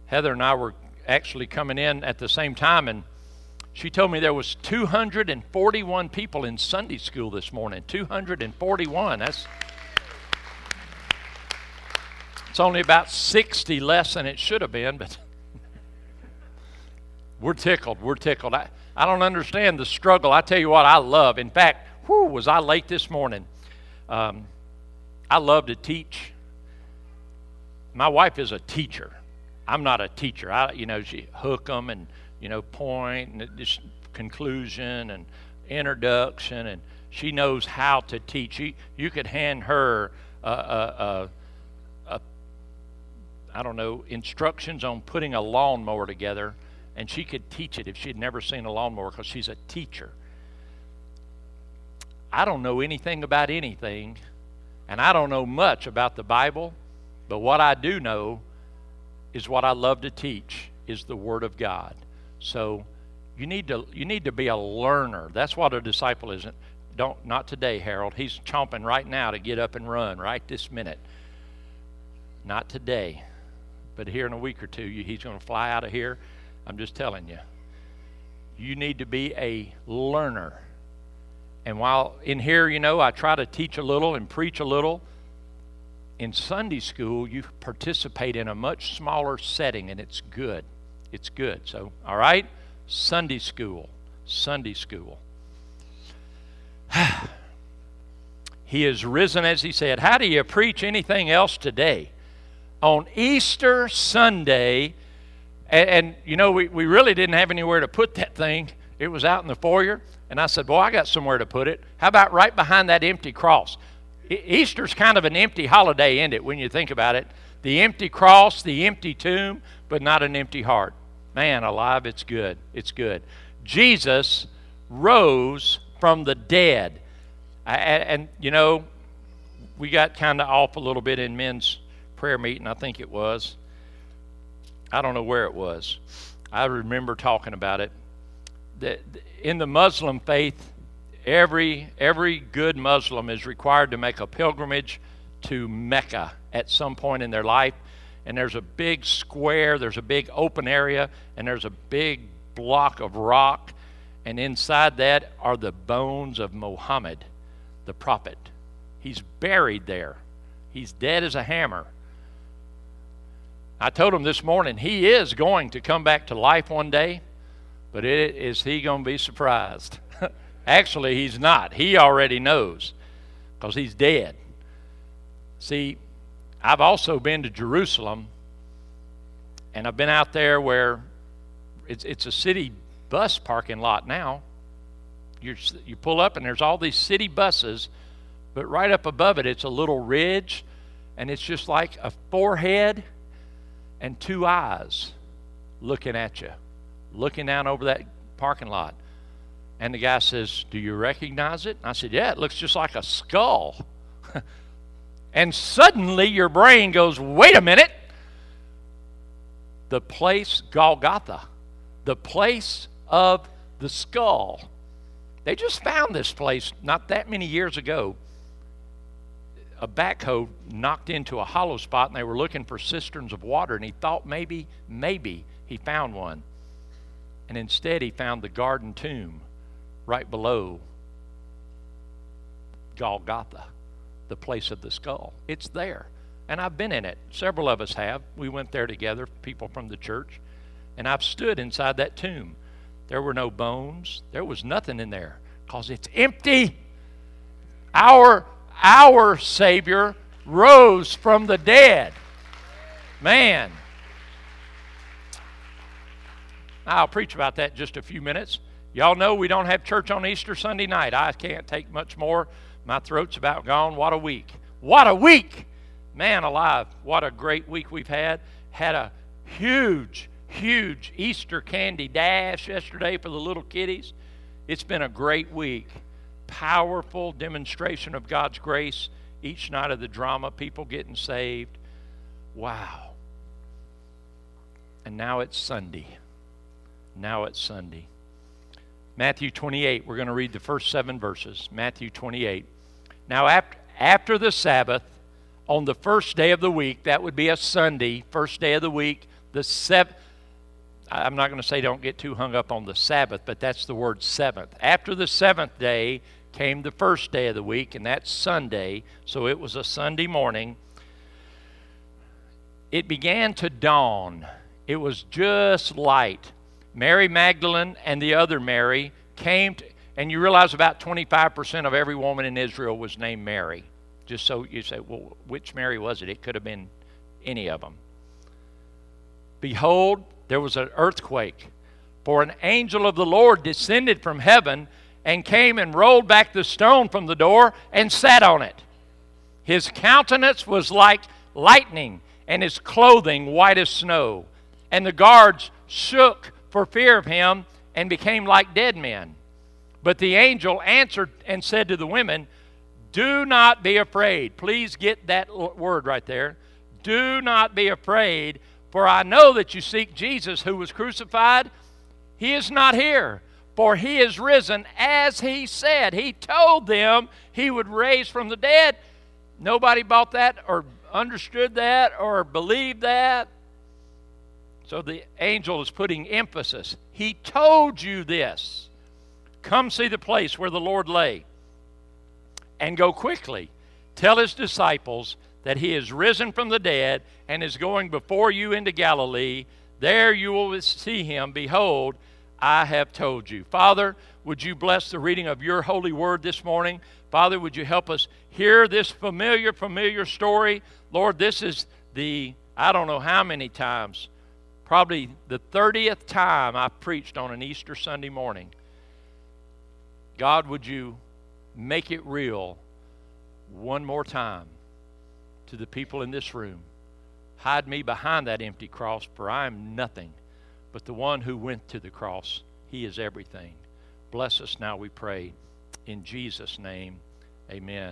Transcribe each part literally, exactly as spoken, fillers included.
Heather and I were actually coming in at the same time, and she told me there was two hundred forty-one people in Sunday school this morning. two hundred forty-one. That's it's only about sixty less than it should have been, but we're tickled. We're tickled. I, I don't understand the struggle. I tell you what, I love. In fact, whew, was I late this morning? Um, I love to teach. My wife is a teacher. I'm not a teacher. I, you know, she hook them and, you know, point and just conclusion and introduction, and she knows how to teach. She, you could hand her, a, a, a, a, I don't know, instructions on putting a lawnmower together, and she could teach it if she'd never seen a lawnmower because she's a teacher. I don't know anything about anything, and I don't know much about the Bible, but what I do know is what I love to teach is the Word of God. So you need to you need to be a learner. That's what a disciple isn't. Don't not today, Harold. He's chomping right now to get up and run right this minute. Not today, but here in a week or two, he's going to fly out of here. I'm just telling you. You need to be a learner. And while in here, you know, I try to teach a little and preach a little. In Sunday school, you participate in a much smaller setting, and it's good. It's good. So, all right? Sunday school. Sunday school. He is risen, as he said. How do you preach anything else today? On Easter Sunday, and, and you know, we, we really didn't have anywhere to put that thing. It was out in the foyer, and I said, boy, I got somewhere to put it. How about right behind that empty cross? Easter's kind of an empty holiday, isn't it, when you think about it? The empty cross, the empty tomb, but not an empty heart. Man alive, it's good. It's good. Jesus rose from the dead. And, and you know, we got kind of off a little bit in men's prayer meeting, I think it was. I don't know where it was. I remember talking about it. In the Muslim faith, Every every good Muslim is required to make a pilgrimage to Mecca at some point in their life. And there's a big square, there's a big open area, and there's a big block of rock. And inside that are the bones of Muhammad, the prophet. He's buried there. He's dead as a hammer. I told him this morning he is going to come back to life one day, but it, is he going to be surprised? Actually, he's not. He already knows because he's dead. See, I've also been to Jerusalem, and I've been out there where it's, it's a city bus parking lot now. You're, you pull up, and there's all these city buses, but right up above it, it's a little ridge, and it's just like a forehead and two eyes looking at you, looking down over that parking lot. And the guy says, do you recognize it? I said, yeah, it looks just like a skull. And suddenly your brain goes, wait a minute. The place, Golgotha, the place of the skull. They just found this place not that many years ago. A backhoe knocked into a hollow spot, and they were looking for cisterns of water, and he thought maybe, maybe he found one. And instead he found the garden tomb right below Golgotha, the place of the skull. It's there. And I've been in it. Several of us have. We went there together, people from the church. And I've stood inside that tomb. There were no bones. There was nothing in there because it's empty. Our, our Savior rose from the dead. Man. I'll preach about that in just a few minutes. Y'all know we don't have church on Easter Sunday night. I can't take much more. My throat's about gone. What a week. What a week. Man alive, what a great week we've had. Had a huge, huge Easter candy dash yesterday for the little kiddies. It's been a great week. Powerful demonstration of God's grace each night of the drama, people getting saved. Wow. And now it's Sunday. Now it's Sunday. Matthew twenty-eight, we're going to read the first seven verses. Matthew twenty-eight. Now after, after the Sabbath, on the first day of the week, that would be a Sunday, first day of the week, the seventh. I'm not going to say don't get too hung up on the Sabbath, but that's the word seventh. After the seventh day came the first day of the week, and that's Sunday, so it was a Sunday morning. It began to dawn. It was just light. Mary Magdalene and the other Mary came to, and you realize about twenty-five percent of every woman in Israel was named Mary. Just so you say, well, which Mary was it? It could have been any of them. Behold, there was an earthquake, for an angel of the Lord descended from heaven and came and rolled back the stone from the door and sat on it. His countenance was like lightning, and his clothing white as snow. And the guards shook for fear of him and became like dead men. But the angel answered and said to the women, do not be afraid. Please get that word right there. Do not be afraid, for I know that you seek Jesus who was crucified. He is not here, for he is risen as he said. He told them he would raise from the dead. Nobody bought that or understood that or believed that. So the angel is putting emphasis. He told you this. Come see the place where the Lord lay, and go quickly. Tell his disciples that he is risen from the dead and is going before you into Galilee. There you will see him. Behold, I have told you. Father, would you bless the reading of your holy word this morning? Father, would you help us hear this familiar, familiar story? Lord, this is the, I don't know how many times, probably the thirtieth time I've preached on an Easter Sunday morning. God, would you make it real one more time to the people in this room. Hide me behind that empty cross, for I am nothing but the one who went to the cross. He is everything. Bless us now, we pray. In Jesus' name, amen.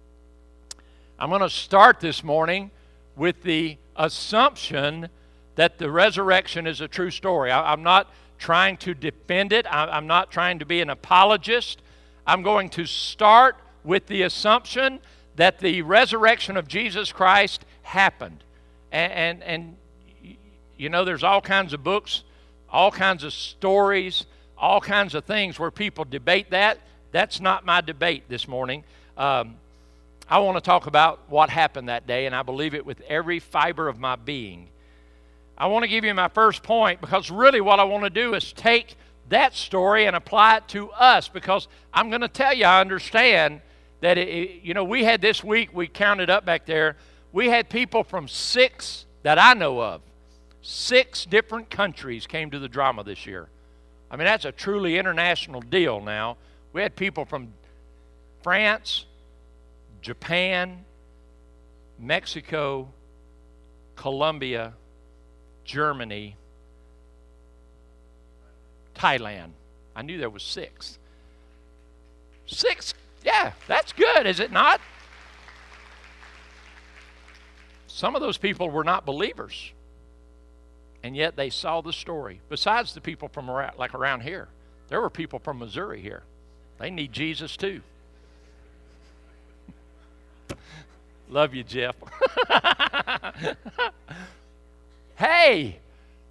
I'm going to start this morning with the assumption that the resurrection is a true story. I, I'm not trying to defend it. I, I'm not trying to be an apologist. I'm going to start with the assumption that the resurrection of Jesus Christ happened. And, and, and you know, there's all kinds of books, all kinds of stories, all kinds of things where people debate that. That's not my debate this morning. Um, I want to talk about what happened that day, and I believe it with every fiber of my being. I want to give you my first point, because really what I want to do is take that story and apply it to us, because I'm going to tell you, I understand that, it, it, you know, we had this week, we counted up back there, we had people from six, that I know of, six different countries came to the drama this year. I mean, that's a truly international deal now. We had people from France, Japan, Mexico, Colombia, Germany, Thailand. I knew there was six. Six, yeah, that's good, is it not? Some of those people were not believers, and yet they saw the story. Besides the people from around, like around here, there were people from Missouri here. They need Jesus too. Love you, Jeff. Hey,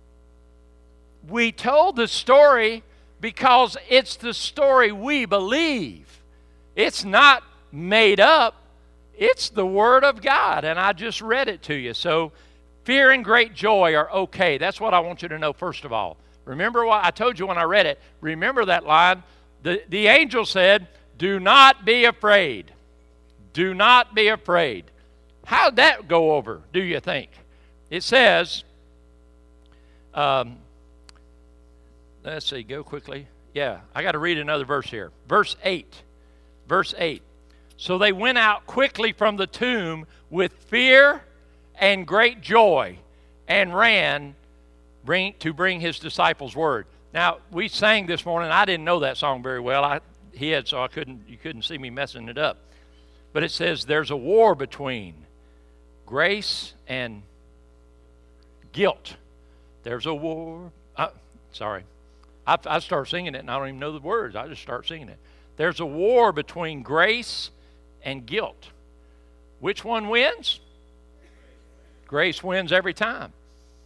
we told the story because it's the story we believe. It's not made up. It's the Word of God, and I just read it to you. So fear and great joy are okay. That's what I want you to know first of all. Remember what I told you when I read it. Remember that line. The, the angel said, do not be afraid. Do not be afraid. How'd that go over, do you think? It says, um, let's see, go quickly. Yeah, I got to read another verse here. Verse eight. Verse eight. So they went out quickly from the tomb with fear and great joy and ran bring, to bring his disciples word. Now, we sang this morning. I didn't know that song very well. I he had, so I couldn't. You couldn't see me messing it up. But it says there's a war between grace and guilt. There's a war. Uh, sorry. I, I start singing it, and I don't even know the words. I just start singing it. There's a war between grace and guilt. Which one wins? Grace wins every time.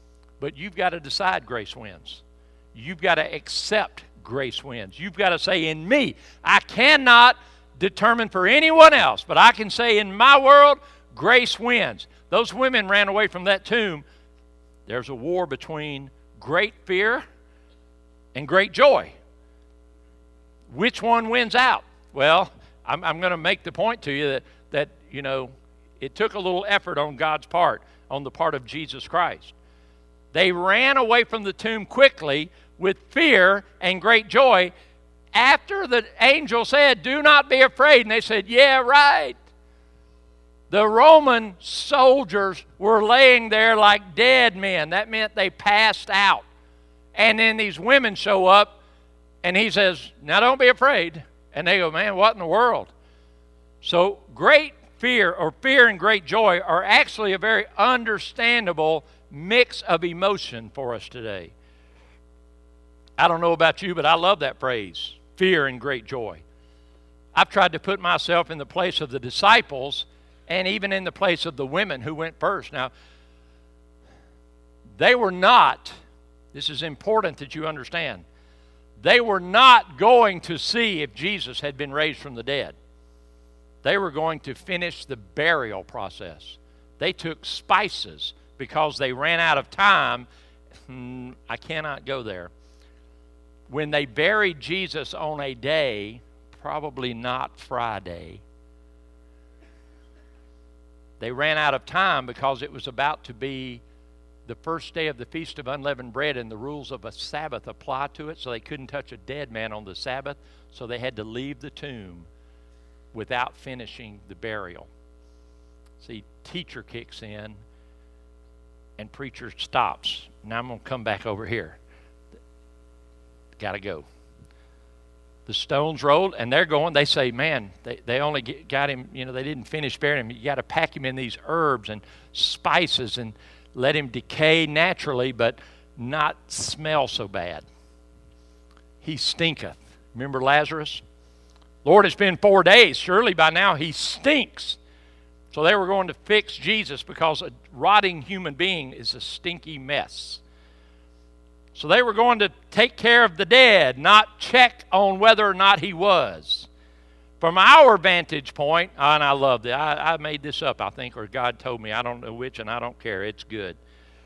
But you've got to decide grace wins. You've got to accept grace wins. You've got to say, in me, I cannot determine for anyone else, but I can say in my world, grace wins. Those women ran away from that tomb. There's a war between great fear and great joy. Which one wins out? Well, I'm, I'm going to make the point to you that, that, you know, it took a little effort on God's part, on the part of Jesus Christ. They ran away from the tomb quickly with fear and great joy after the angel said, do not be afraid. And they said, yeah, right. The Roman soldiers were laying there like dead men. That meant they passed out. And then these women show up, and he says, now don't be afraid. And they go, man, what in the world? So great fear, or fear and great joy, are actually a very understandable mix of emotion for us today. I don't know about you, but I love that phrase, fear and great joy. I've tried to put myself in the place of the disciples and even in the place of the women who went first. Now, they were not, this is important that you understand, they were not going to see if Jesus had been raised from the dead. They were going to finish the burial process. They took spices because they ran out of time. I cannot go there. When they buried Jesus on a day, probably not Friday, they ran out of time because it was about to be the first day of the Feast of Unleavened Bread, and the rules of a Sabbath apply to it, so they couldn't touch a dead man on the Sabbath, so they had to leave the tomb without finishing the burial. See, teacher kicks in, and preacher stops. Now I'm going to come back over here. Got to go. The stones rolled, and they're going. They say, man, they, they only get, got him, you know, they didn't finish burying him. You got to pack him in these herbs and spices and let him decay naturally, but not smell so bad. He stinketh. Remember Lazarus? Lord, it's been four days. Surely by now he stinks. So they were going to fix Jesus because a rotting human being is a stinky mess. So they were going to take care of the dead, not check on whether or not he was. From our vantage point, and I love that. I, I made this up, I think, or God told me. I don't know which, and I don't care. It's good.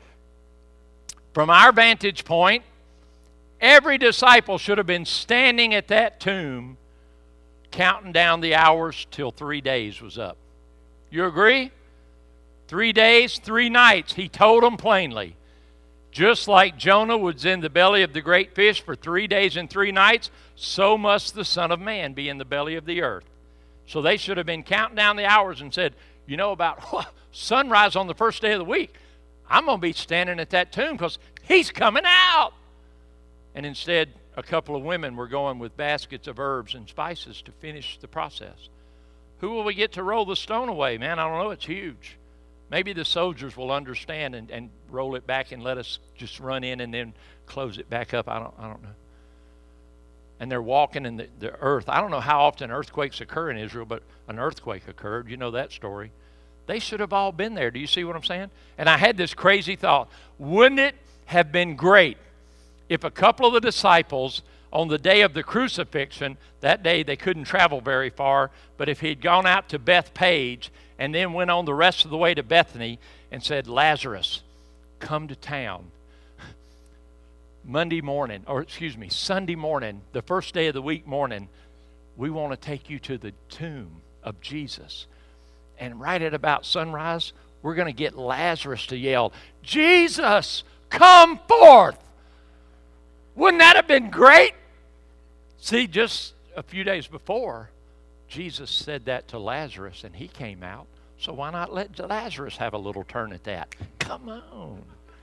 From our vantage point, every disciple should have been standing at that tomb counting down the hours till three days was up. You agree? Three days, three nights. He told them plainly. Just like Jonah was in the belly of the great fish for three days and three nights, so must the Son of Man be in the belly of the earth. So they should have been counting down the hours and said, you know, about sunrise on the first day of the week, I'm going to be standing at that tomb because he's coming out. And instead, a couple of women were going with baskets of herbs and spices to finish the process. Who will we get to roll the stone away? Man, I don't know. It's huge. Maybe the soldiers will understand and, and roll it back and let us just run in and then close it back up. I don't, I don't know. And they're walking in the, the earth. I don't know how often earthquakes occur in Israel, but an earthquake occurred. You know that story. They should have all been there. Do you see what I'm saying? And I had this crazy thought. Wouldn't it have been great if a couple of the disciples on the day of the crucifixion, that day they couldn't travel very far, but if he'd gone out to Bethpage and then went on the rest of the way to Bethany and said, Lazarus, come to town. Monday morning, or excuse me, Sunday morning, the first day of the week morning, we want to take you to the tomb of Jesus. And right at about sunrise, we're going to get Lazarus to yell, Jesus, come forth. Wouldn't that have been great? See, just a few days before, Jesus said that to Lazarus, and he came out. So why not let Lazarus have a little turn at that? Come on.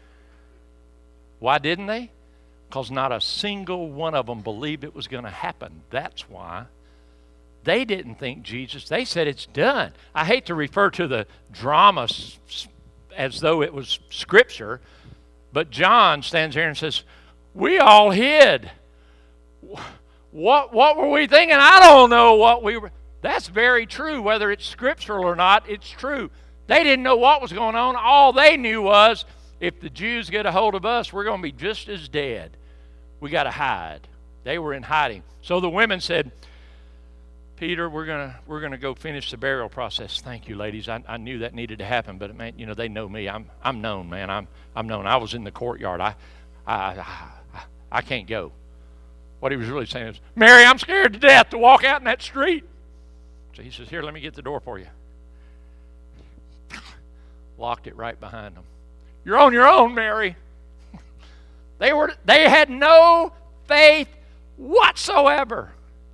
Why didn't they? Because not a single one of them believed it was going to happen. That's why. They didn't think Jesus. They said it's done. I hate to refer to the drama as though it was Scripture, but John stands here and says, we all hid. What, what were we thinking? I don't know what we were. That's very true. Whether it's scriptural or not, it's true. They didn't know what was going on. All they knew was if the Jews get a hold of us, we're going to be just as dead. We got to hide. They were in hiding. So the women said, Peter, we're gonna we're gonna go finish the burial process. Thank you, ladies. I, I knew that needed to happen, but man, you know they know me. I'm I'm known, man. I'm I'm known. I was in the courtyard. I I I, I can't go. What he was really saying is, Mary, I'm scared to death to walk out in that street. So he says, here, let me get the door for you. Locked it right behind them. You're on your own, Mary. They were they had no faith whatsoever.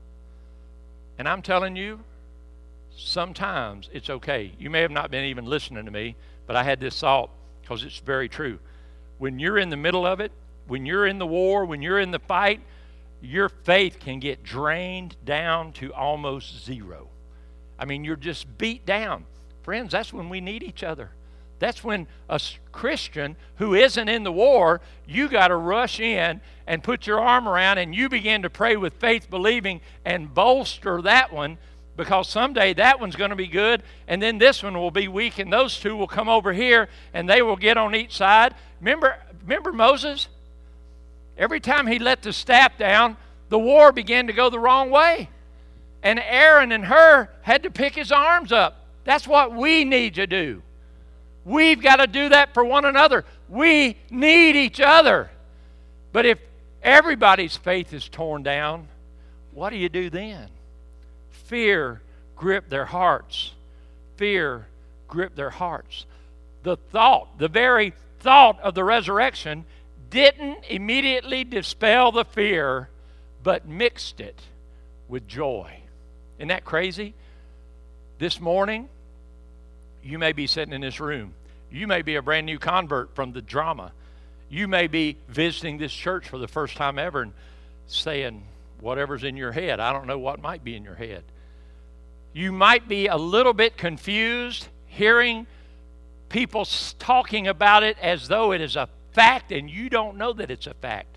And I'm telling you, sometimes it's okay. You may have not been even listening to me, but I had this thought because it's very true. When you're in the middle of it, when you're in the war, when you're in the fight, your faith can get drained down to almost zero. I mean, you're just beat down. Friends, that's when we need each other. That's when a Christian who isn't in the war, you got to rush in and put your arm around and you begin to pray with faith, believing, and bolster that one, because someday that one's going to be good and then this one will be weak and those two will come over here and they will get on each side. Remember, remember Moses? Every time he let the staff down, the war began to go the wrong way. And Aaron and Hur had to pick his arms up. That's what we need to do. We've got to do that for one another. We need each other. But if everybody's faith is torn down, what do you do then? Fear gripped their hearts. Fear gripped their hearts. The thought, the very thought of the resurrection didn't immediately dispel the fear, but mixed it with joy. Isn't that crazy? This morning, you may be sitting in this room. You may be a brand new convert from the drama. You may be visiting this church for the first time ever and saying whatever's in your head. I don't know what might be in your head. You might be a little bit confused hearing people talking about it as though it is a fact and you don't know that it's a fact.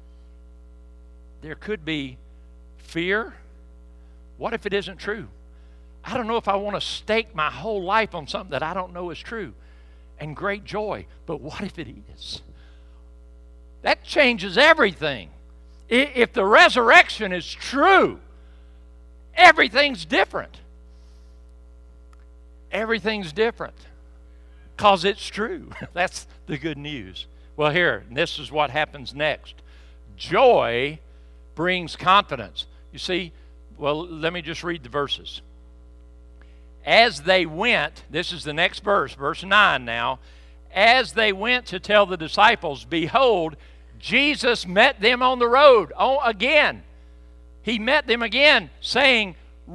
There could be fear. What if it isn't true? I don't know if I want to stake my whole life on something that I don't know is true. And great joy. But what if it is? That changes everything. If the resurrection is true, everything's different. Everything's different. Because it's true. That's the good news. Well, here, this is what happens next. Joy brings confidence. You see, well, let me just read the verses. As they went, this is the next verse, verse nine now. As they went to tell the disciples, behold, Jesus met them on the road. Oh, again. He met them again, saying,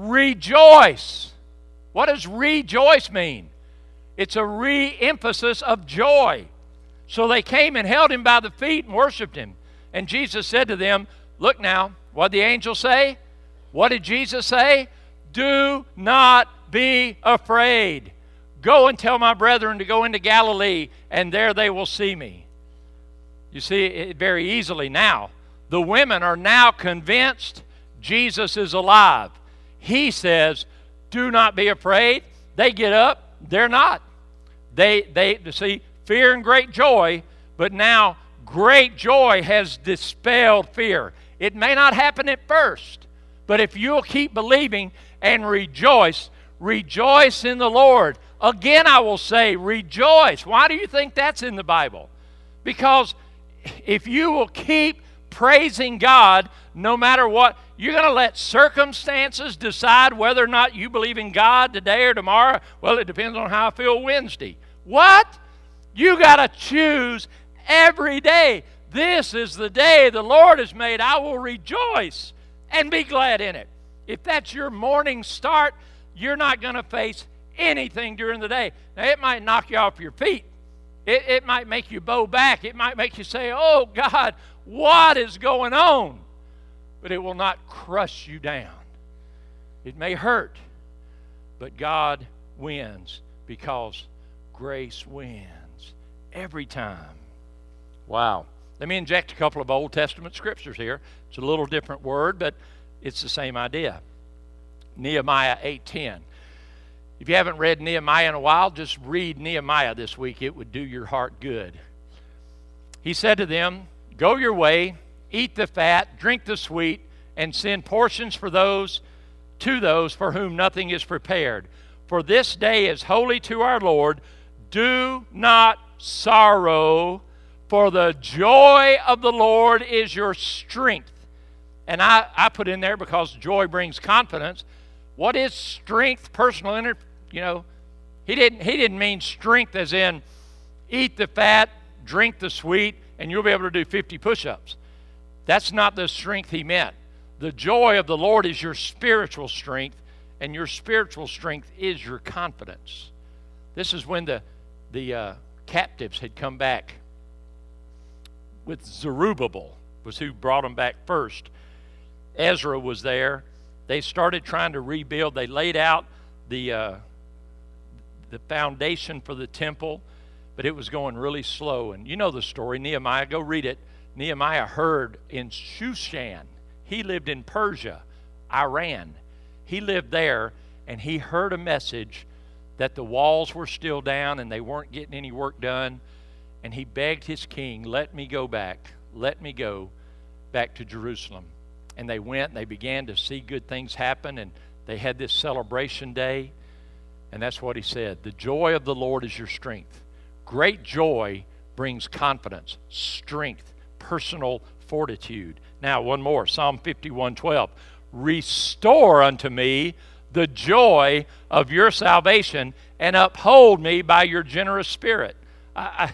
rejoice. What does rejoice mean? It's a re-emphasis of joy. So they came and held him by the feet and worshiped him. And Jesus said to them, look now, what did the angel say? What did Jesus say? Do not be afraid. Go and tell my brethren to go into Galilee, and there they will see me. You see it very easily now. The women are now convinced Jesus is alive. He says, do not be afraid. They get up. They're not. They, they see fear and great joy, but now great joy has dispelled fear. It may not happen at first, but if you'll keep believing and rejoice, rejoice in the Lord. Again, I will say, rejoice. Why do you think that's in the Bible? Because if you will keep praising God, no matter what, you're going to let circumstances decide whether or not you believe in God today or tomorrow. Well, it depends on how I feel Wednesday. What? You got to choose every day. This is the day the Lord has made. I will rejoice and be glad in it. If that's your morning start, you're not going to face anything during the day. Now, it might knock you off your feet. It, it might make you bow back. It might make you say, oh, God, what is going on? But it will not crush you down. It may hurt, but God wins because grace wins every time. Wow. Let me inject a couple of Old Testament scriptures here. It's a little different word, but it's the same idea. Nehemiah eight ten. If you haven't read Nehemiah in a while, just read Nehemiah this week. It would do your heart good. He said to them, "Go your way, eat the fat, drink the sweet, and send portions for those to those for whom nothing is prepared. For this day is holy to our Lord. Do not sorrow, for the joy of the Lord is your strength." And I, I put in there, because joy brings confidence. What is strength? Personal inner, you know, he didn't he didn't mean strength as in eat the fat, drink the sweet, and you'll be able to do fifty push-ups. That's not the strength he meant. The joy of the Lord is your spiritual strength, and your spiritual strength is your confidence. This is when the, the uh, captives had come back with Zerubbabel, was who brought them back first. Ezra was there. They started trying to rebuild. They laid out the, uh, the foundation for the temple, but it was going really slow. And you know the story. Nehemiah, go read it. Nehemiah heard in Shushan. He lived in Persia, Iran. He lived there, and he heard a message that the walls were still down and they weren't getting any work done. And he begged his king, "Let me go back. Let me go back to Jerusalem." And they went, and they began to see good things happen, and they had this celebration day. And that's what he said. The joy of the Lord is your strength. Great joy brings confidence, strength, personal fortitude. Now, one more, Psalm fifty-one twelve. "Restore unto me the joy of your salvation, and uphold me by your generous spirit." I, I,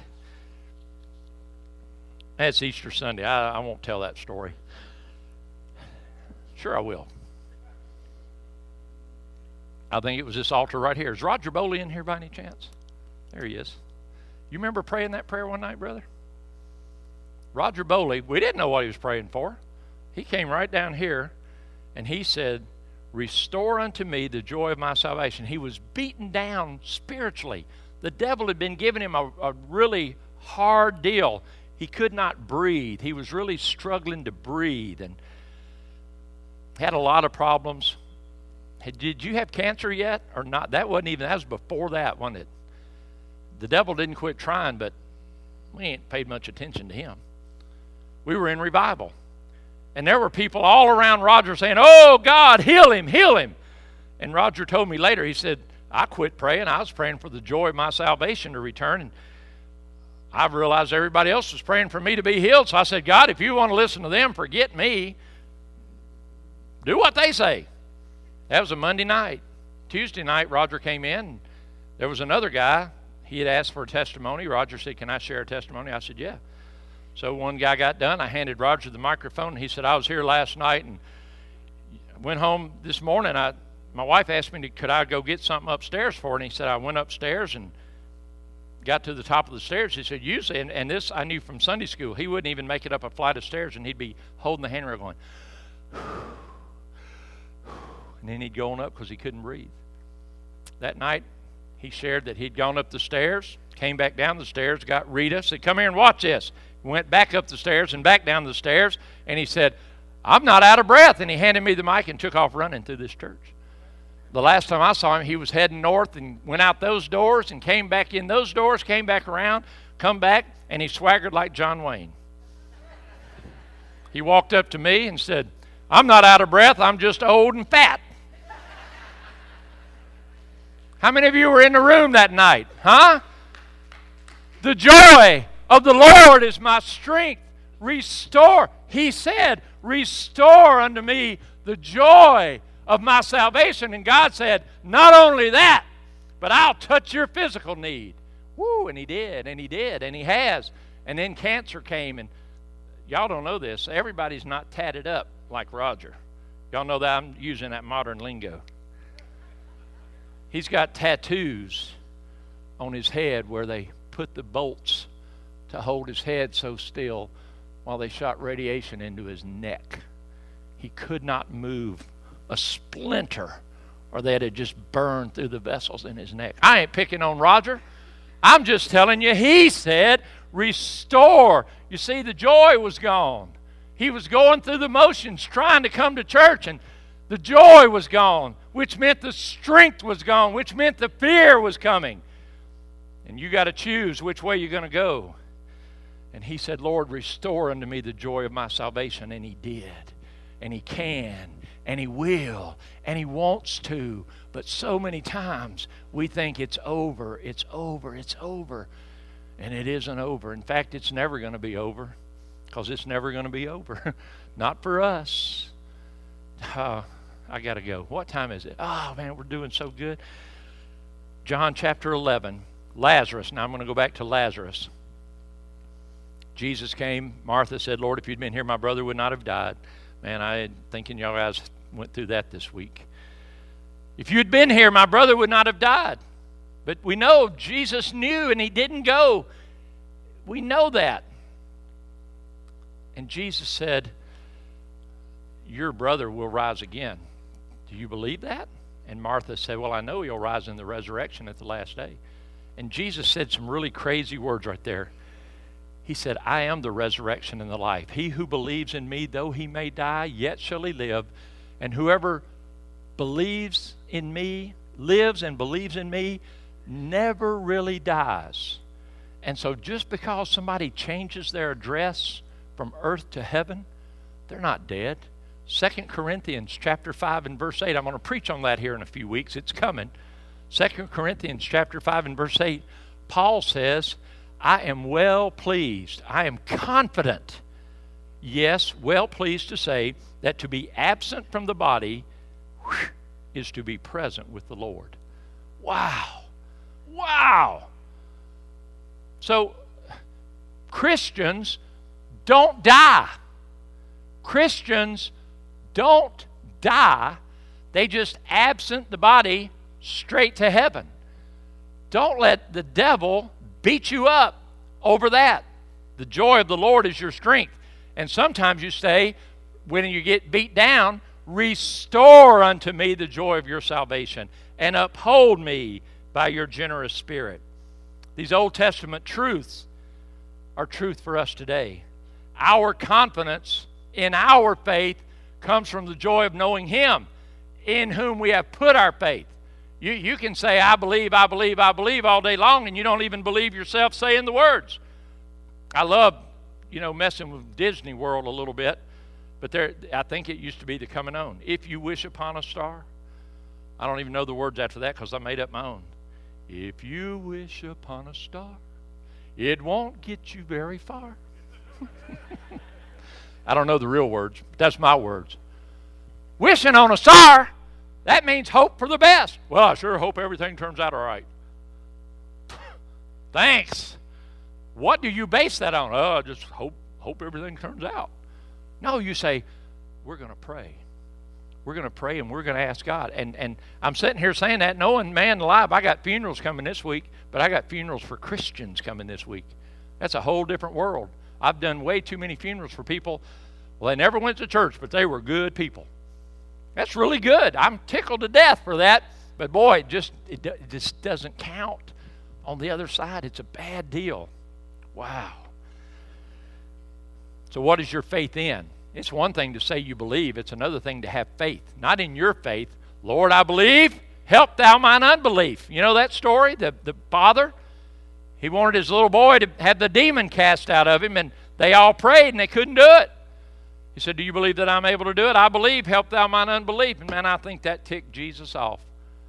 that's Easter Sunday. I, I won't tell that story. Sure I will. I think it was this altar right here. Is Roger Bowley in here by any chance? There he is. You remember praying that prayer one night, brother? Roger Bowley, we didn't know what he was praying for. He came right down here, and he said, "Restore unto me the joy of my salvation." He was beaten down spiritually. The devil had been giving him a, a really hard deal. He could not breathe. He was really struggling to breathe, and had a lot of problems. Had, did you have cancer yet or not? That wasn't even, that was before that, wasn't it? The devil didn't quit trying, but we ain't paid much attention to him. We were in revival. And there were people all around Roger saying, "Oh, God, heal him, heal him." And Roger told me later, he said, "I quit praying. I was praying for the joy of my salvation to return. And I've realized everybody else was praying for me to be healed. So I said, God, if you want to listen to them, forget me. Do what they say." That was a Monday night. Tuesday night, Roger came in. And there was another guy. He had asked for a testimony. Roger said, "Can I share a testimony?" I said, "Yeah." So one guy got done. I handed Roger the microphone. And he said, "I was here last night and went home this morning. I, my wife asked me, to, could I go get something upstairs for her?" And he said, "I went upstairs and got to the top of the stairs." He said, "Usually," and, and this I knew from Sunday school, he wouldn't even make it up a flight of stairs, and he'd be holding the handrail going, and then he'd go on up because he couldn't breathe. That night, he shared that he'd gone up the stairs, came back down the stairs, got Rita, said, "Come here and watch this." Went back up the stairs and back down the stairs, and he said, "I'm not out of breath." And he handed me the mic and took off running through this church. The last time I saw him, he was heading north and went out those doors and came back in those doors, came back around, come back, and he swaggered like John Wayne. He walked up to me and said, "I'm not out of breath, I'm just old and fat." How many of you were in the room that night? Huh? The joy of the Lord is my strength. Restore. He said, "Restore unto me the joy of my salvation." And God said, "Not only that, but I'll touch your physical need." Woo, and he did, and he did, and he has. And then cancer came, and y'all don't know this. Everybody's not tatted up like Roger. Y'all know that I'm using that modern lingo. He's got tattoos on his head where they put the bolts to hold his head so still while they shot radiation into his neck. He could not move a splinter, or they'd have just burned through the vessels in his neck. I ain't picking on Roger. I'm just telling you, he said, "Restore." You see, the joy was gone. He was going through the motions trying to come to church, and the joy was gone, which meant the strength was gone, which meant the fear was coming. And you got to choose which way you're going to go. And he said, Lord, restore unto me the joy of my salvation. And he did. And he can. And he will. And he wants to. But so many times we think it's over. It's over. It's over. And it isn't over. In fact, it's never going to be over. Because it's never going to be over. Not for us. Uh, I got to go. What time is it? Oh, man, we're doing so good. John chapter eleven. Lazarus. Now I'm going to go back to Lazarus. Jesus came. Martha said, Lord, if you'd been here, my brother would not have died. Man, I thinking y'all guys went through that this week. If you'd been here, my brother would not have died. But we know Jesus knew and he didn't go. We know that. And Jesus said, your brother will rise again. Do you believe that? And Martha said, well, I know he'll rise in the resurrection at the last day. And Jesus said some really crazy words right there. He said, I am the resurrection and the life. He who believes in me, though he may die, yet shall he live. And whoever believes in me, lives and believes in me, never really dies. And so just because somebody changes their address from earth to heaven, they're not dead. Second Corinthians chapter five and verse eight. I'm going to preach on that here in a few weeks. It's coming. Second Corinthians chapter five and verse eight. Paul says, I am well pleased. I am confident. Yes, well pleased to say that to be absent from the body whew, is to be present with the Lord. Wow. Wow. So, Christians don't die. Christians don't die. They just absent the body straight to heaven. Don't let the devil beat you up over that. The joy of the Lord is your strength. And sometimes you say, when you get beat down, restore unto me the joy of your salvation and uphold me by your generous spirit. These Old Testament truths are truth for us today. Our confidence in our faith comes from the joy of knowing Him, in whom we have put our faith. You, you can say, I believe, I believe, I believe all day long, and you don't even believe yourself saying the words. I love, you know, messing with Disney World a little bit, but there, I think it used to be the coming on. If you wish upon a star. I don't even know the words after that because I made up my own. If you wish upon a star, it won't get you very far. I don't know the real words, but that's my words. Wishing on a star, that means hope for the best. Well, I sure hope everything turns out all right. Thanks. What do you base that on? Oh, I just hope, hope everything turns out. No, you say, we're going to pray. We're going to pray and we're going to ask God. And, and I'm sitting here saying that knowing, man, alive, I got funerals coming this week, but I got funerals for Christians coming this week. That's a whole different world. I've done way too many funerals for people. Well, they never went to church, but they were good people. That's really good. I'm tickled to death for that. But boy, it just, it, it just doesn't count. On the other side, it's a bad deal. Wow. So what is your faith in? It's one thing to say you believe. It's another thing to have faith. Not in your faith. Lord, I believe. Help thou mine unbelief. You know that story? The, the father, he wanted his little boy to have the demon cast out of him, and they all prayed, and they couldn't do it. He said, do you believe that I'm able to do it? I believe. Help thou mine unbelief. And man, I think that ticked Jesus off.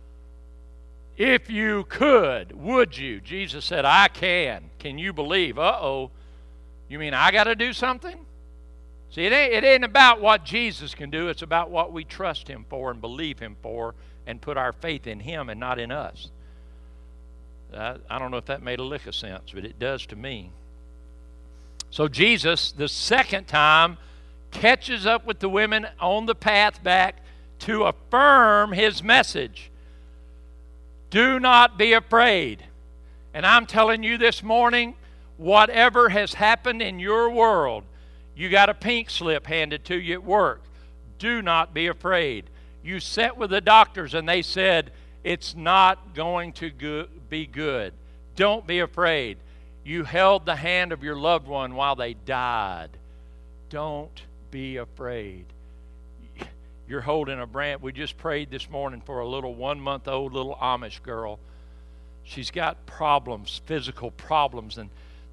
If you could, would you? Jesus said, I can. Can you believe? Uh-oh. You mean I got to do something? See, it ain't, it ain't about what Jesus can do. It's about what we trust Him for and believe Him for and put our faith in Him and not in us. I, I don't know if that made a lick of sense, but it does to me. So Jesus, the second time, catches up with the women on the path back to affirm His message. Do not be afraid. And I'm telling you this morning, whatever has happened in your world, you got a pink slip handed to you at work. Do not be afraid. You sat with the doctors and they said, it's not going to go- be good. Don't be afraid. You held the hand of your loved one while they died. Don't be afraid. You're holding a brand. We just prayed this morning for a little one-month-old little Amish girl. She's got problems, physical problems, and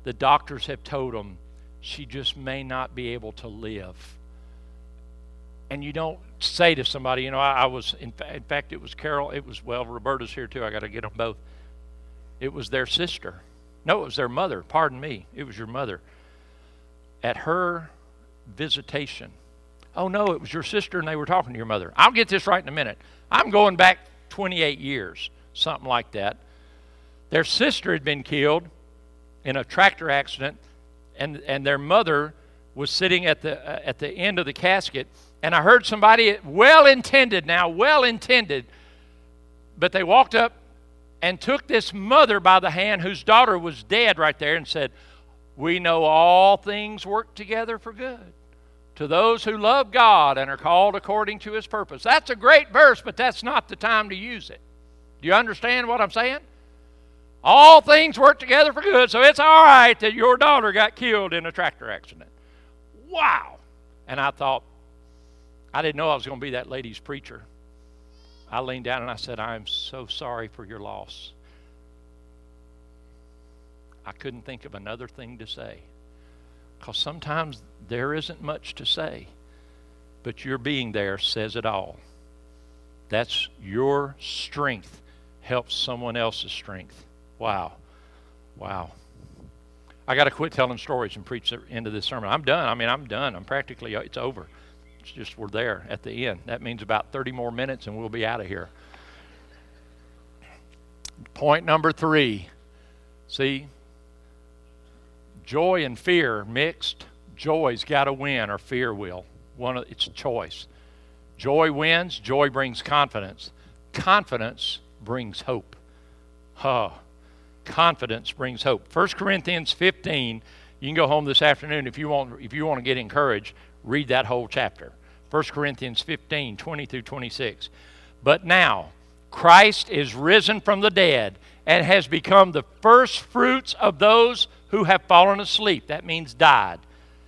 the doctors have told them she just may not be able to live. And you don't say to somebody, you know, I, I was, in, fa- in fact, it was Carol, it was, well, Roberta's here too, I got to get them both. It was their sister. No, it was their mother, pardon me, it was your mother. At her visitation, oh no, it was your sister and they were talking to your mother. I'll get this right in a minute. I'm going back twenty-eight years, something like that. Their sister had been killed in a tractor accident, and, and their mother was sitting at the, uh, at the end of the casket. And I heard somebody, well-intended now, well-intended, but they walked up and took this mother by the hand whose daughter was dead right there and said, we know all things work together for good to those who love God and are called according to His purpose. That's a great verse, but that's not the time to use it. Do you understand what I'm saying? All things work together for good, so it's all right that your daughter got killed in a tractor accident. Wow. And I thought, I didn't know I was going to be that lady's preacher. I leaned down and I said, I am so sorry for your loss. I couldn't think of another thing to say. Because sometimes there isn't much to say. But your being there says it all. That's your strength helps someone else's strength. Wow. Wow. I got to quit telling stories and preach the end of this sermon. I'm done. I mean, I'm done. I'm practically, it's over. It's just we're there at the end. That means about thirty more minutes and we'll be out of here. Point number three. See, joy and fear mixed. Joy's got to win or fear will. One of, it's a choice. Joy wins. Joy brings confidence. Confidence brings hope. Huh. Confidence brings hope. First Corinthians fifteen. You can go home this afternoon if you want. If you want to get encouraged, read that whole chapter. First Corinthians fifteen, twenty through twenty-six. But now Christ is risen from the dead and has become the first fruits of those who have fallen asleep. That means died.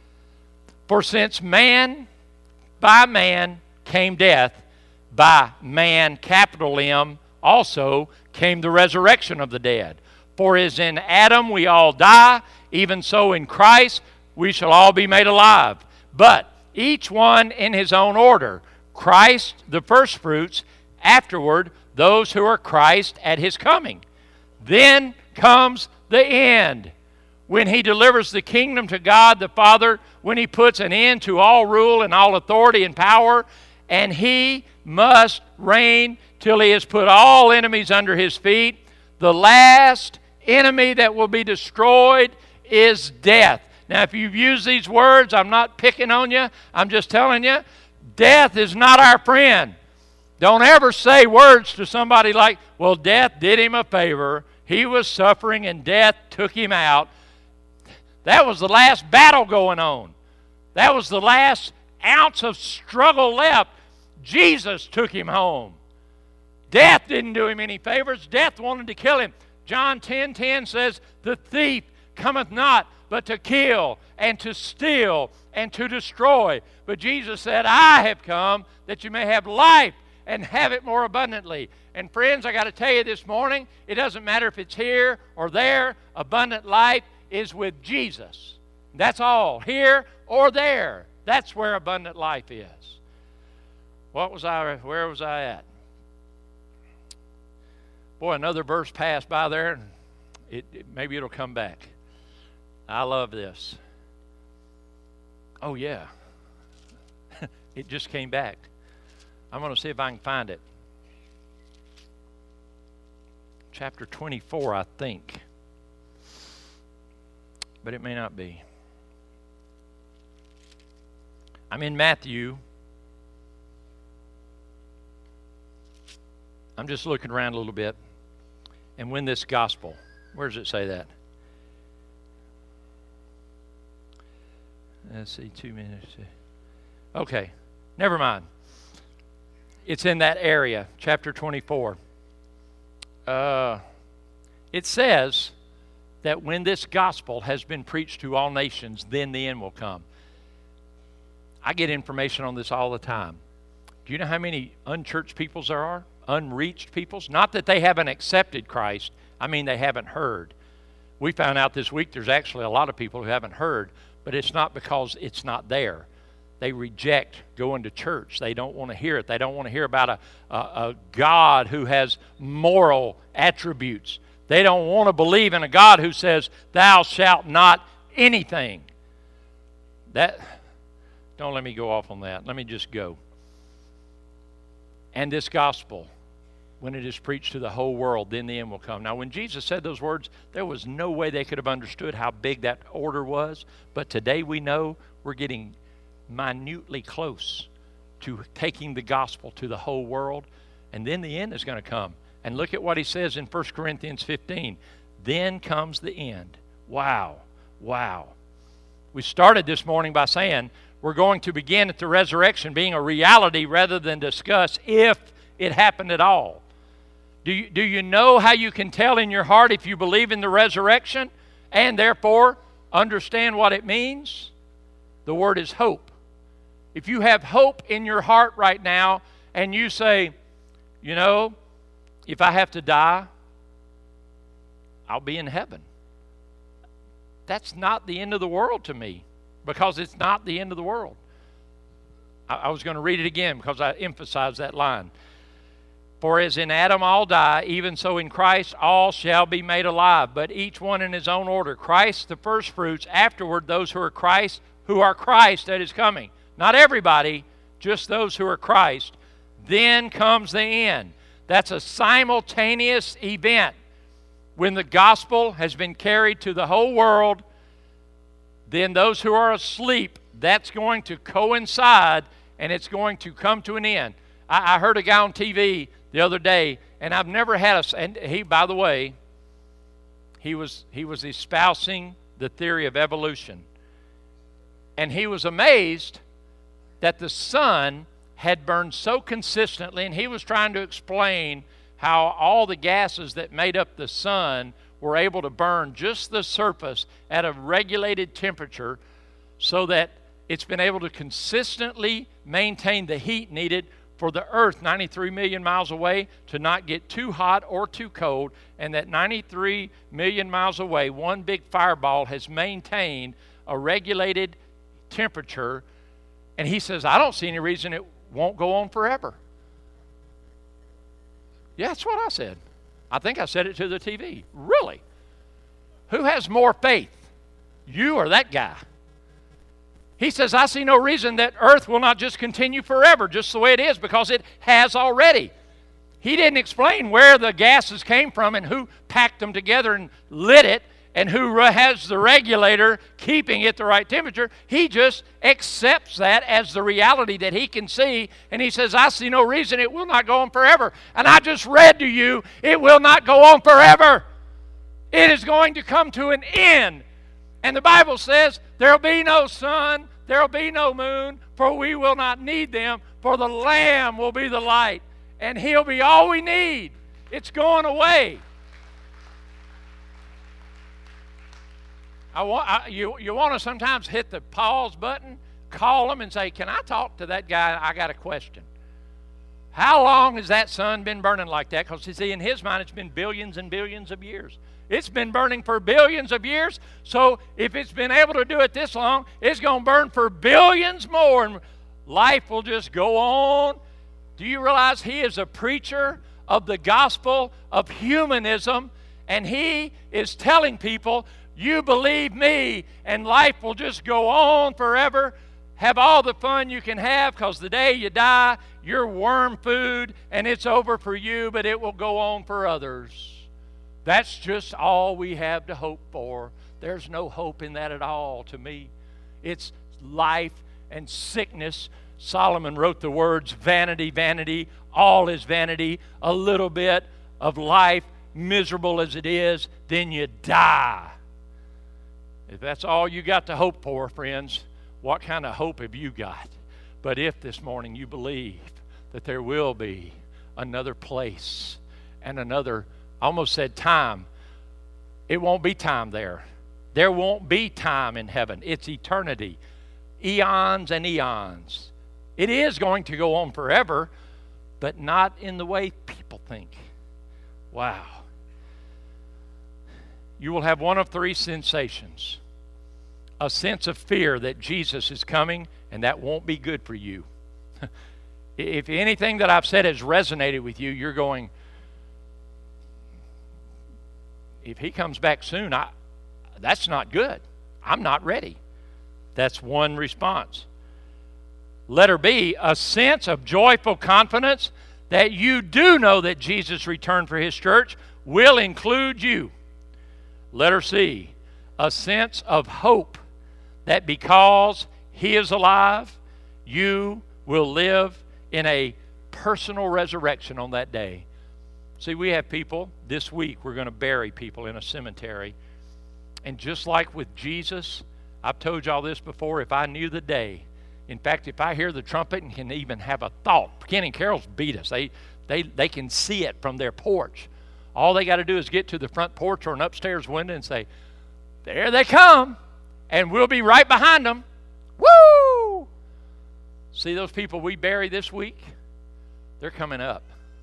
For since man, by man came death, by man, capital M, also came the resurrection of the dead. For as in Adam we all die, even so in Christ we shall all be made alive. But each one in his own order. Christ the firstfruits, afterward those who are Christ at His coming. Then comes the end, when He delivers the kingdom to God the Father, when He puts an end to all rule and all authority and power, and He must reign till He has put all enemies under His feet. The last enemy that will be destroyed is death. Now, if you've used these words, I'm not picking on you. I'm just telling you, death is not our friend. Don't ever say words to somebody like, well, death did him a favor. He was suffering and death took him out. That was the last battle going on. That was the last ounce of struggle left. Jesus took him home. Death didn't do him any favors. Death wanted to kill him. John ten ten says, the thief cometh not but to kill and to steal and to destroy. But Jesus said, I have come that you may have life and have it more abundantly. And friends, I got to tell you this morning, it doesn't matter if it's here or there. Abundant life is with Jesus. That's all, here or there. That's where abundant life is. What was I, where was I at? Boy, another verse passed by there, and it, it, maybe it'll come back. I love this. Oh, yeah. It just came back. I'm going to see if I can find it. Chapter twenty-four, I think. But it may not be. I'm in Matthew. I'm just looking around a little bit. And when this gospel, where does it say that? Let's see, two minutes. Okay, never mind. It's in that area, chapter twenty-four. Uh, it says that when this gospel has been preached to all nations, then the end will come. I get information on this all the time. Do you know how many unchurched peoples there are? Unreached peoples? Not that they haven't accepted Christ. I mean, they haven't heard. We found out this week there's actually a lot of people who haven't heard, but it's not because it's not there. They reject going to church. They don't want to hear it. They don't want to hear about a, a, a God who has moral attributes. They don't want to believe in a God who says, thou shalt not anything. That, don't let me go off on that. Let me just go. And this gospel, when it is preached to the whole world, then the end will come. Now, when Jesus said those words, there was no way they could have understood how big that order was. But today we know we're getting minutely close to taking the gospel to the whole world. And then the end is going to come. And look at what he says in First Corinthians fifteen. Then comes the end. Wow. Wow. We started this morning by saying we're going to begin at the resurrection being a reality rather than discuss if it happened at all. Do you, do you know how you can tell in your heart if you believe in the resurrection and therefore understand what it means? The word is hope. If you have hope in your heart right now and you say, you know, if I have to die, I'll be in heaven. That's not the end of the world to me, because it's not the end of the world. I, I was going to read it again because I emphasized that line. For as in Adam all die, even so in Christ all shall be made alive, but each one in his own order. Christ the firstfruits, afterward those who are Christ, who are Christ that is coming. Not everybody, just those who are Christ. Then comes the end. That's a simultaneous event. When the gospel has been carried to the whole world, then those who are asleep, that's going to coincide and it's going to come to an end. I, I heard a guy on T V the other day, and I've never had a, and he, by the way, he was, he was espousing the theory of evolution. And he was amazed that the sun had burned so consistently, and he was trying to explain how all the gases that made up the sun were able to burn just the surface at a regulated temperature so that it's been able to consistently maintain the heat needed for the earth ninety-three million miles away to not get too hot or too cold, and that ninety-three million miles away, one big fireball has maintained a regulated temperature. And he says, I don't see any reason it won't go on forever. Yeah, that's what I said. I think I said it to the T V. Really? Who has more faith? You or that guy? He says, I see no reason that earth will not just continue forever, just the way it is, because it has already. He didn't explain where the gases came from and who packed them together and lit it and who has the regulator keeping it the right temperature. He just accepts that as the reality that he can see, and he says, I see no reason it will not go on forever. And I just read to you, it will not go on forever. It is going to come to an end. And the Bible says, there will be no sun, there will be no moon, for we will not need them, for the Lamb will be the light, and He'll be all we need. It's going away. I want, I, you, you want to sometimes hit the pause button, call them and say, can I talk to that guy? I got a question. How long has that sun been burning like that? Because you see, in his mind, it's been billions and billions of years. It's been burning for billions of years. So if it's been able to do it this long, it's going to burn for billions more. And life will just go on. Do you realize he is a preacher of the gospel of humanism? And he is telling people, you believe me, and life will just go on forever. Have all the fun you can have, because the day you die, you're worm food, and it's over for you, but it will go on for others. That's just all we have to hope for. There's no hope in that at all to me. It's life and sickness. Solomon wrote the words, vanity, vanity, all is vanity. A little bit of life, miserable as it is, then you die. If that's all you got to hope for, friends, what kind of hope have you got? But if this morning you believe that there will be another place and another, I almost said time, it won't be time there. There won't be time in heaven. It's eternity, eons and eons. It is going to go on forever, but not in the way people think. Wow. you will have one of three sensations. A sense of fear that Jesus is coming, and that won't be good for you. If anything that I've said has resonated with you, you're going, if he comes back soon, I, that's not good. I'm not ready. That's one response. Letter B, a sense of joyful confidence that you do know that Jesus' return for his church will include you. Letter C, a sense of hope that because he is alive, you will live in a personal resurrection on that day. See, we have people, this week we're going to bury people in a cemetery. And just like with Jesus, I've told you all this before, if I knew the day, in fact, if I hear the trumpet and can even have a thought, Ken and Carol's beat us. They, they, they can see it from their porch. All they got to do is get to the front porch or an upstairs window and say, there they come, and we'll be right behind them. Woo! See those people we bury this week? They're coming up.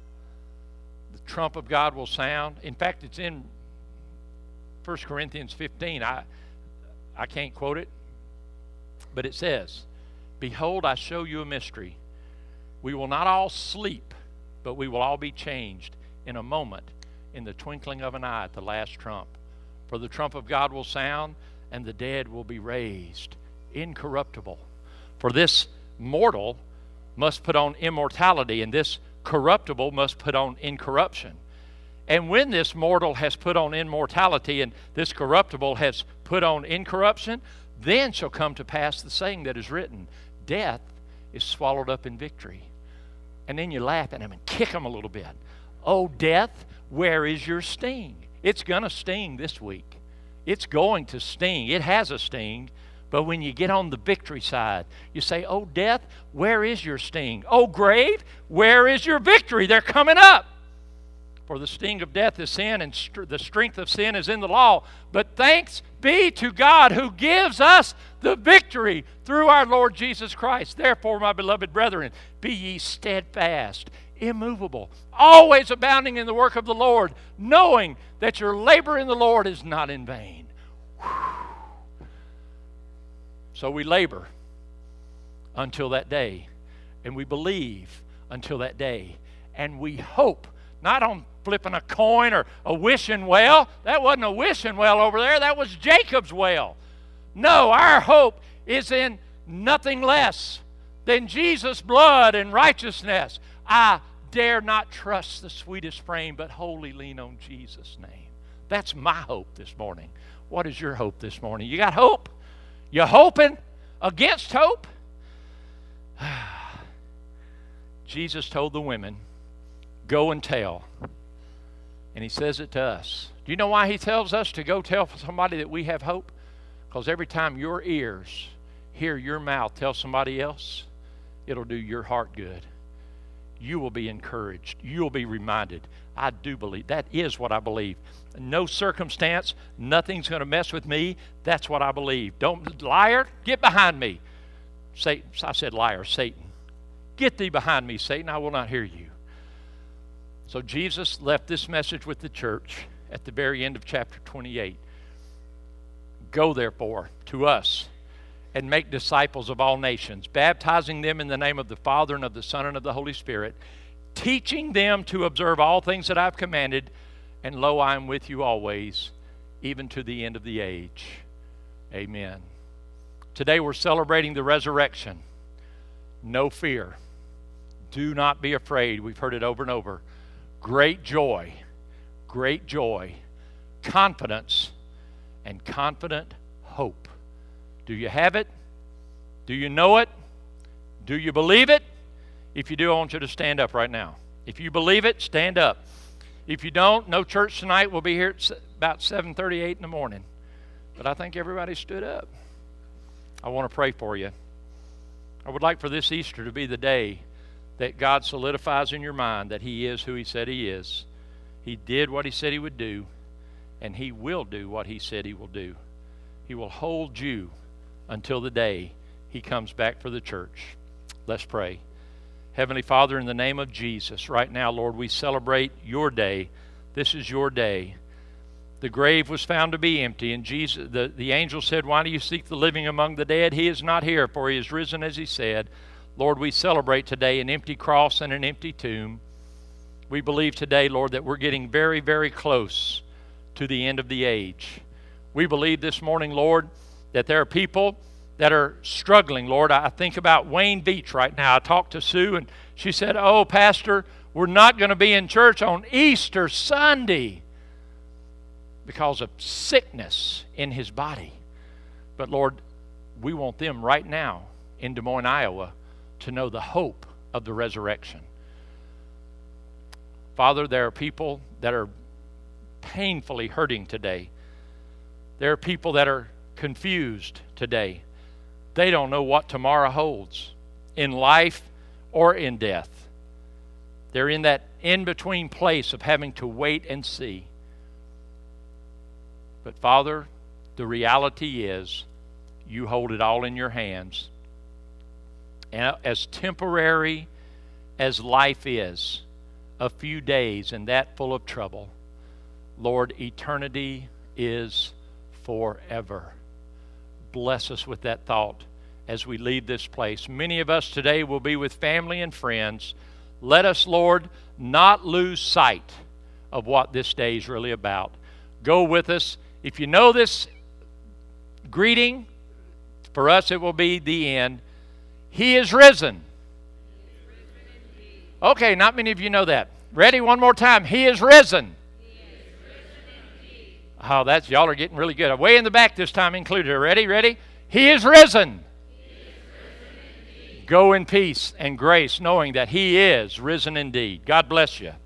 The trump of God will sound. In fact, it's in First Corinthians fifteen. I, I can't quote it, but it says, behold, I show you a mystery. We will not all sleep, but we will all be changed in a moment, in the twinkling of an eye at the last trump. For the trump of God will sound, and the dead will be raised incorruptible. For this mortal must put on immortality, and this corruptible must put on incorruption. And when this mortal has put on immortality, and this corruptible has put on incorruption, then shall come to pass the saying that is written, death is swallowed up in victory. And then you laugh at him and kick him a little bit. Oh, death, where is your sting? It's going to sting this week. It's going to sting. It has a sting. But when you get on the victory side, you say, oh, death, where is your sting? Oh, grave, where is your victory? They're coming up. For the sting of death is sin, and st- the strength of sin is in the law. But thanks be to God who gives us the victory through our Lord Jesus Christ. Therefore, my beloved brethren, be ye steadfast, immovable, always abounding in the work of the Lord, knowing that your labor in the Lord is not in vain. Whew. So we labor until that day, and we believe until that day, and we hope, not on flipping a coin or a wishing well. That wasn't a wishing well over there. That was Jacob's well. No, our hope is in nothing less than Jesus' blood and righteousness. I dare not trust the sweetest frame, but wholly lean on Jesus' name. That's my hope this morning. What is your hope this morning? You got hope? You hoping against hope? Jesus told the women, go and tell. And he says it to us. Do you know why he tells us to go tell somebody that we have hope? Because every time your ears hear your mouth tell somebody else, it'll do your heart good. You will be encouraged. You'll be reminded. I do believe. That is what I believe. No circumstance, nothing's going to mess with me. That's what I believe. Don't, liar, get behind me. Satan, I said liar, Satan. Get thee behind me, Satan. I will not hear you. So Jesus left this message with the church at the very end of chapter twenty-eight. Go therefore to us and make disciples of all nations, baptizing them in the name of the Father and of the Son and of the Holy Spirit, teaching them to observe all things that I've commanded, and lo, I am with you always, even to the end of the age. Amen. Today we're celebrating the resurrection. No fear. Do not be afraid. We've heard it over and over. Great joy, great joy, confidence, and confident hope. Do you have it? Do you know it? Do you believe it? If you do, I want you to stand up right now. If you believe it, stand up. If you don't, no church tonight. We'll be here at about seven thirty-eight in the morning. But I think everybody stood up. I want to pray for you. I would like for this Easter to be the day that God solidifies in your mind that he is who he said he is. He did what he said he would do, and he will do what he said he will do. He will hold you until the day he comes back for the church. Let's pray. Heavenly Father, in the name of Jesus, right now, Lord, we celebrate your day. This is your day. The grave was found to be empty, and Jesus, the, the angel said, "Why do you seek the living among the dead? He is not here, for he is risen as he said." Lord, we celebrate today an empty cross and an empty tomb. We believe today, Lord, that we're getting very, very close to the end of the age. We believe this morning, Lord, that there are people that are struggling, Lord. I think about Wayne Beach right now. I talked to Sue, and she said, "Oh, Pastor, we're not going to be in church on Easter Sunday because of sickness in his body." But Lord, we want them right now in Des Moines, Iowa, to know the hope of the resurrection. Father, there are people that are painfully hurting today. There are people that are confused today. They don't know what tomorrow holds in life or in death. They're in that in-between place of having to wait and see. But Father, the reality is you hold it all in your hands. And as temporary as life is, a few days and that full of trouble, Lord, eternity is forever. Bless us with that thought as we leave this place. Many of us today will be with family and friends. Let us, Lord, not lose sight of what this day is really about. Go with us. If you know this greeting, for us it will be the end. He is risen. Okay, not many of you know that. Ready? One more time. He is risen. He is risen indeed. Oh, that's, y'all are getting really good. Way in the back this time included. Ready? Ready? He is risen. He is risen indeed. Go in peace and grace, knowing that He is risen indeed. God bless you.